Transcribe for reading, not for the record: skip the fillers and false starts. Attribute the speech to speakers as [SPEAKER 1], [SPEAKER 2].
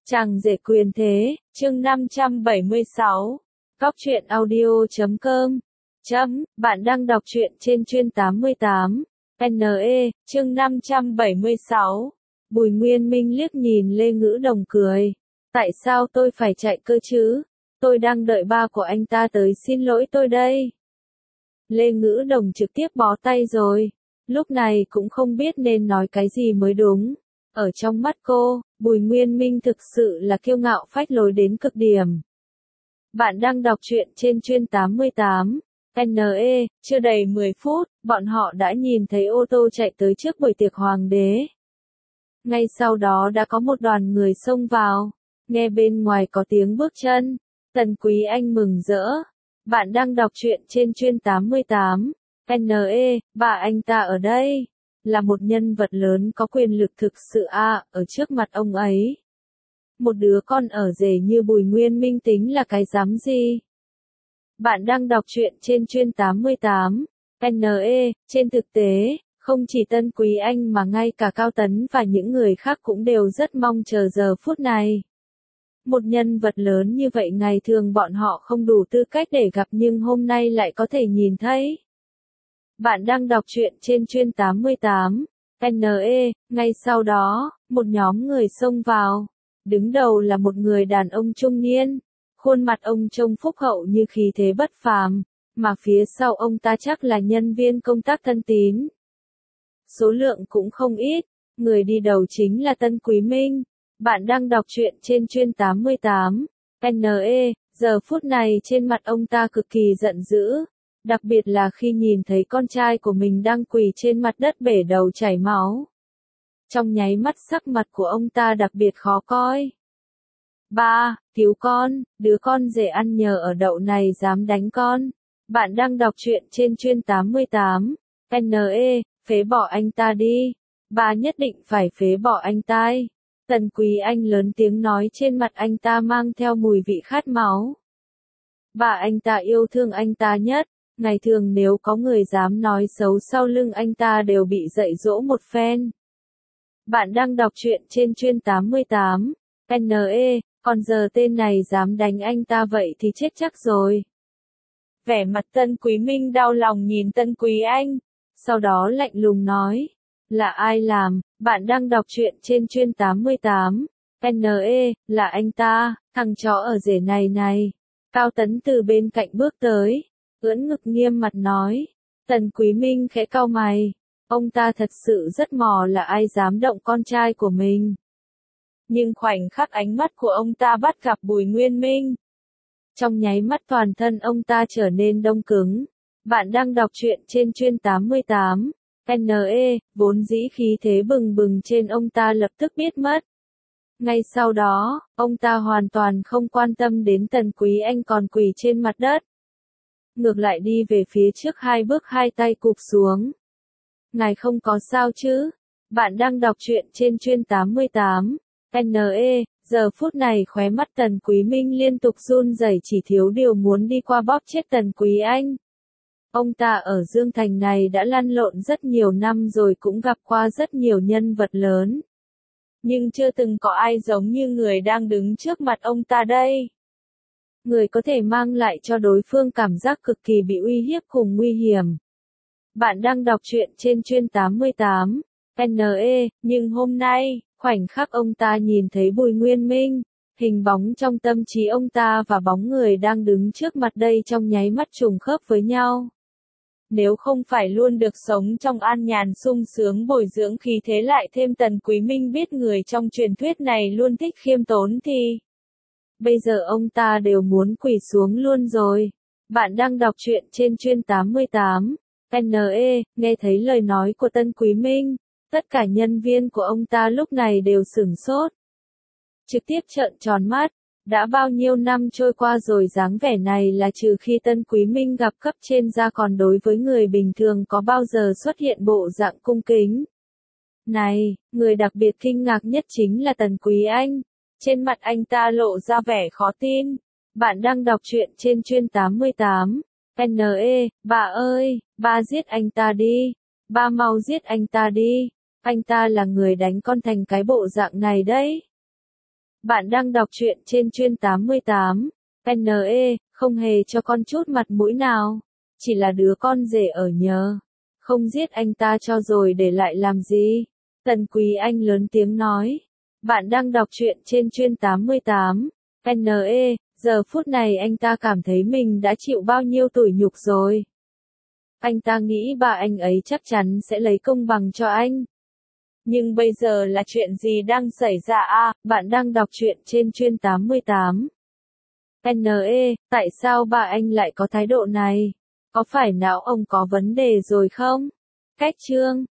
[SPEAKER 1] Chàng rể quyền thế, chương 576. Góc truyện audio.com. Bạn đang đọc truyện trên chuyên 88. NE, chương 576. Bùi Nguyên Minh liếc nhìn Lê Ngữ Đồng cười. Tại sao tôi phải chạy cơ chứ? Tôi đang đợi ba của anh ta tới xin lỗi tôi đây. Lê Ngữ Đồng trực tiếp bó tay rồi. Lúc này cũng không biết nên nói cái gì mới đúng. Ở trong mắt cô, Bùi Nguyên Minh thực sự là kiêu ngạo phách lối đến cực điểm. Bạn đang đọc truyện trên chuyên 88. NE, chưa đầy 10 phút, bọn họ đã nhìn thấy ô tô chạy tới trước buổi tiệc hoàng đế. Ngay sau đó đã có một đoàn người xông vào. Nghe bên ngoài có tiếng bước chân. Tần Quý Anh mừng rỡ. Bạn đang đọc truyện trên chuyên 88. NE, bà anh ta ở đây. Là một nhân vật lớn có quyền lực thực sự ở trước mặt ông ấy. Một đứa con ở rể như Bùi Nguyên Minh tính là cái dám gì? Bạn đang đọc truyện trên chuyên 88. NE, trên thực tế, không chỉ Tân Quý Anh mà ngay cả Cao Tấn và những người khác cũng đều rất mong chờ giờ phút này. Một nhân vật lớn như vậy ngày thường bọn họ không đủ tư cách để gặp nhưng hôm nay lại có thể nhìn thấy. Bạn đang đọc truyện trên chuyên 88. NE, ngay sau đó, một nhóm người xông vào. Đứng đầu là một người đàn ông trung niên. Khuôn mặt ông trông phúc hậu như khí thế bất phàm, mà phía sau ông ta chắc là nhân viên công tác thân tín. Số lượng cũng không ít, người đi đầu chính là Tân Quý Minh. Bạn đang đọc truyện trên chuyên 88. NE, giờ phút này trên mặt ông ta cực kỳ giận dữ. Đặc biệt là khi nhìn thấy con trai của mình đang quỳ trên mặt đất bể đầu chảy máu. Trong nháy mắt sắc mặt của ông ta đặc biệt khó coi. Ba, cứu con, đứa con rể ăn nhờ ở đậu này dám đánh con. Bạn đang đọc truyện trên chuyên 88. NE, phế bỏ anh ta đi. Ba nhất định phải phế bỏ anh ta. Tần Quý Anh lớn tiếng nói trên mặt anh ta mang theo mùi vị khát máu. Bà anh ta yêu thương anh ta nhất. Ngày thường nếu có người dám nói xấu sau lưng anh ta đều bị dạy dỗ một phen. Bạn đang đọc truyện trên chuyên 88. NE, còn giờ tên này dám đánh anh ta vậy thì chết chắc rồi. Vẻ mặt Tân Quý Minh đau lòng nhìn Tân Quý Anh. Sau đó lạnh lùng nói. Là ai làm? Bạn đang đọc truyện trên chuyên 88. NE, là anh ta, thằng chó ở rể này này. Cao Tấn từ bên cạnh bước tới. Ưỡn ngực nghiêm mặt nói. Tần Quý Minh khẽ cau mày. Ông ta thật sự rất mò là ai dám động con trai của mình. Nhưng khoảnh khắc ánh mắt của ông ta bắt gặp Bùi Nguyên Minh. Trong nháy mắt toàn thân ông ta trở nên đông cứng. Bạn đang đọc truyện trên chuyên 88. NE, vốn dĩ khí thế bừng bừng trên ông ta lập tức biết mất. Ngay sau đó, ông ta hoàn toàn không quan tâm đến Tần Quý Anh còn quỳ trên mặt đất. Ngược lại đi về phía trước hai bước hai tay cụp xuống. Ngài không có sao chứ? Bạn đang đọc truyện trên chuyên 88. NE, giờ phút này khóe mắt Tần Quý Minh liên tục run rẩy chỉ thiếu điều muốn đi qua bóp chết Tần Quý Anh. Ông ta ở Dương Thành này đã lăn lộn rất nhiều năm rồi cũng gặp qua rất nhiều nhân vật lớn. Nhưng chưa từng có ai giống như người đang đứng trước mặt ông ta đây. Người có thể mang lại cho đối phương cảm giác cực kỳ bị uy hiếp cùng nguy hiểm. Bạn đang đọc truyện trên chuyên 88. NE, nhưng hôm nay, khoảnh khắc ông ta nhìn thấy Bùi Nguyên Minh, hình bóng trong tâm trí ông ta và bóng người đang đứng trước mặt đây trong nháy mắt trùng khớp với nhau. Nếu không phải luôn được sống trong an nhàn sung sướng bồi dưỡng khí thế lại thêm Tần Quý Minh biết người trong truyền thuyết này luôn thích khiêm tốn thì bây giờ ông ta đều muốn quỳ xuống luôn rồi. Bạn đang đọc truyện trên chuyên 88. NE, nghe thấy lời nói của Tân Quý Minh, tất cả nhân viên của ông ta lúc này đều sửng sốt. Trực tiếp trợn tròn mắt, đã bao nhiêu năm trôi qua rồi dáng vẻ này là trừ khi Tân Quý Minh gặp cấp trên ra còn đối với người bình thường có bao giờ xuất hiện bộ dạng cung kính. Này, người đặc biệt kinh ngạc nhất chính là Tần Quý Anh. Trên mặt anh ta lộ ra vẻ khó tin. Bạn đang đọc truyện trên chuyên 88. NE, bà ơi, ba giết anh ta đi. Ba mau giết anh ta đi. Anh ta là người đánh con thành cái bộ dạng này đấy. Bạn đang đọc truyện trên chuyên 88. NE, không hề cho con chút mặt mũi nào. Chỉ là đứa con rể ở nhờ. Không giết anh ta cho rồi để lại làm gì? Tần Quý Anh lớn tiếng nói. Bạn đang đọc truyện trên chuyên 88. NE, giờ phút này anh ta cảm thấy mình đã chịu bao nhiêu tủi nhục rồi. Anh ta nghĩ bà anh ấy chắc chắn sẽ lấy công bằng cho anh. Nhưng bây giờ là chuyện gì đang xảy ra à? Bạn đang đọc truyện trên chuyên 88. NE, tại sao bà anh lại có thái độ này? Có phải não ông có vấn đề rồi không? Cách chương